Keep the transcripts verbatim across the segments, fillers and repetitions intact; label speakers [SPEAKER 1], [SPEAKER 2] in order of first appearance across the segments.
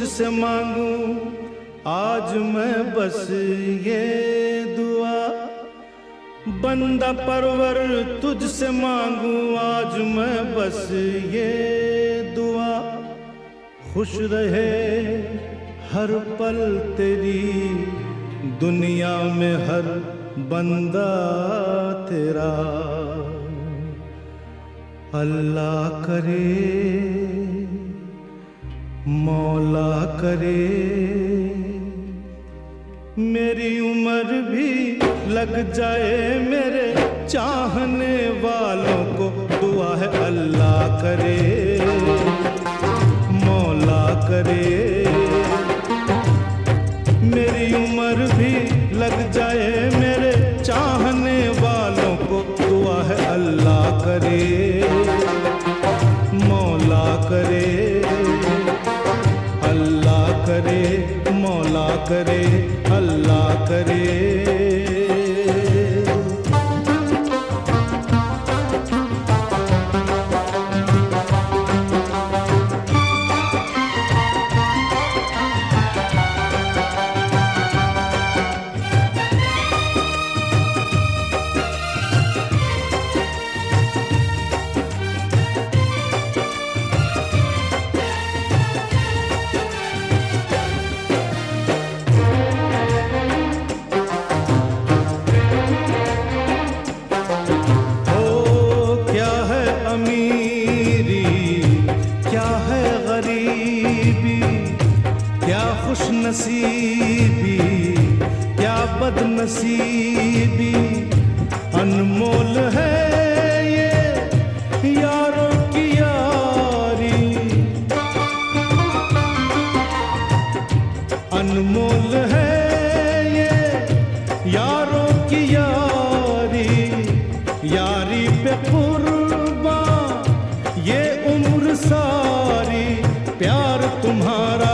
[SPEAKER 1] तुझसे मांगूं आज मैं बस ये दुआ, बंदा परवर तुझसे मांगूं आज मैं बस ये दुआ, खुश रहे हर पल तेरी दुनिया में हर बंदा तेरा। अल्लाह करे मौला करे मेरी उम्र भी लग जाए मेरे चाहने वालों को दुआ है। अल्लाह करे मौला करे मेरी उम्र भी लग जाए मेरे चाहने वालों को दुआ है। अल्लाह करे मौला करे, अल्लाह करे मौला करे, अल्लाह करे। नसीबी क्या बदनसीबी अनमोल है ये यारों की यारी, अनमोल है ये यारों की यारी, यारी पे कुर्बान ये उम्र सारी। प्यार तुम्हारा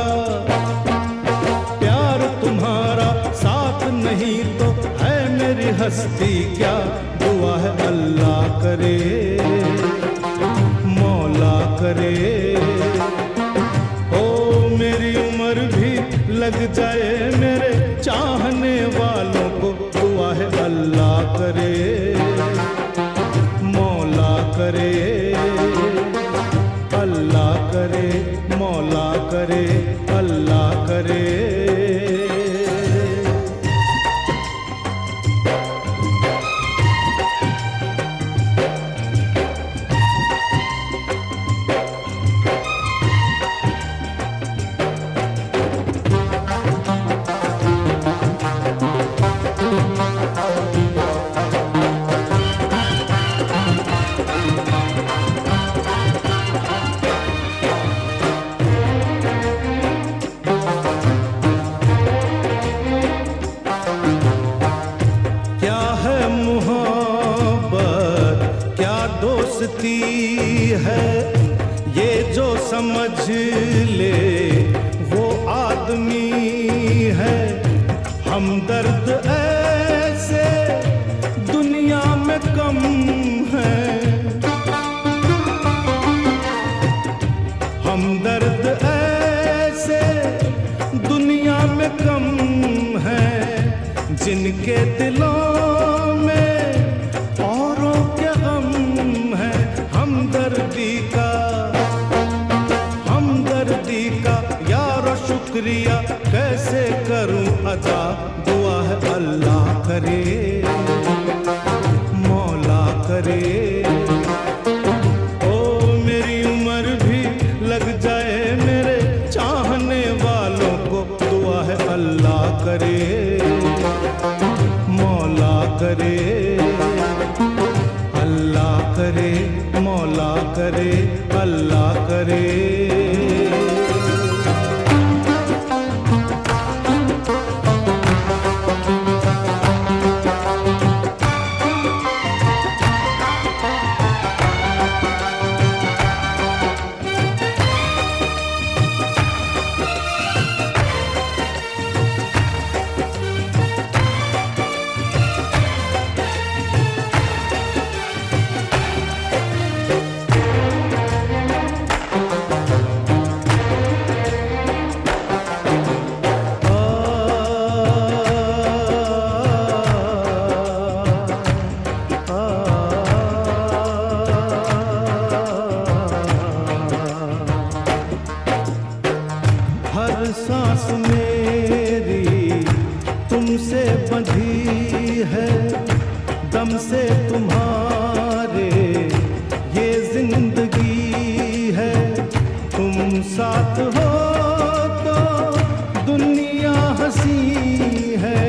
[SPEAKER 1] नहीं तो है मेरी हस्ती क्या, दुआ है अल्लाह करे मौला करे। ओ मेरी उम्र भी लग जाए मेरे चाहने वालों को दुआ है। अल्लाह करे मौला करे, अल्लाह करे मौला करे, अल्लाह करे। दोस्ती है ये जो समझ ले वो आदमी है, हमदर्द ऐसे दुनिया में कम है, हमदर्द ऐसे दुनिया में कम है, जिनके दिलों में औरों के गम है। हमदर्दी का हमदर्दी का यारो शुक्रिया कैसे करूं अदा, दुआ है अल्लाह करे मौला करे। ओ मेरी उम्र भी लग जाए मेरे चाहने वालों को दुआ है। अल्लाह करे मौला करे, अल्लाह करे मौला करे, अल्लाह करे। हर सांस मेरी तुमसे बंधी है, दम से तुम्हारे ये जिंदगी है। तुम साथ हो तो दुनिया हंसी है,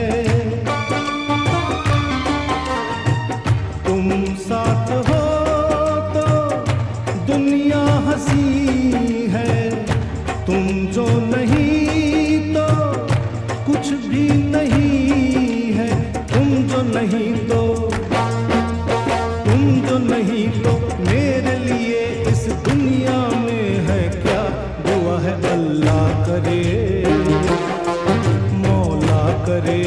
[SPEAKER 1] तुम साथ हो तो दुनिया हंसी है। तुम जो नहीं तो कुछ भी नहीं है, तुम जो नहीं तो तुम जो नहीं तो मेरे लिए इस दुनिया में है क्या। दुआ है अल्लाह करे, मौला करे,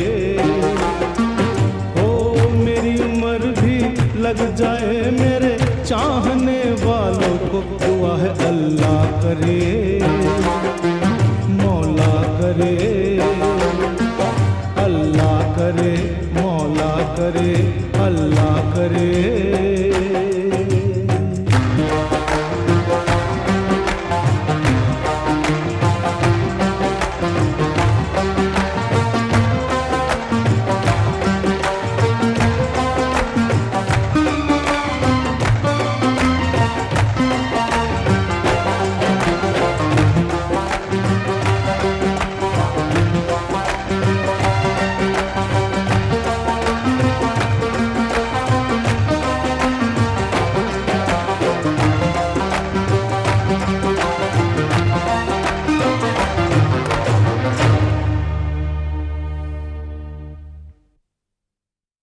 [SPEAKER 1] ओ मेरी उम्र भी लग जाए मेरे चाहने वालों को। दुआ है अल्लाह करे, मौला करे।